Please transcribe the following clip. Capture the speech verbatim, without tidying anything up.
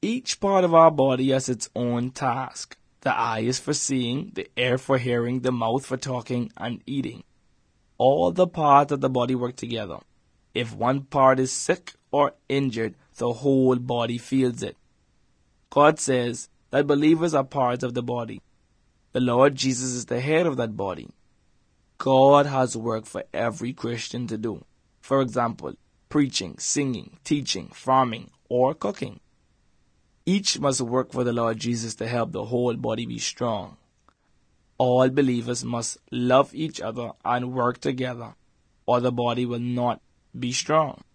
Each part of our body has its own task. The eye is for seeing, the ear for hearing, the mouth for talking and eating. All the parts of the body work together. If one part is sick or injured, the whole body feels it. God says that believers are parts of the body. The Lord Jesus is the head of that body. God has work for every Christian to do. For example, preaching, singing, teaching, farming, or cooking. Each must work for the Lord Jesus to help the whole body be strong. All believers must love each other and work together, or the body will not be strong.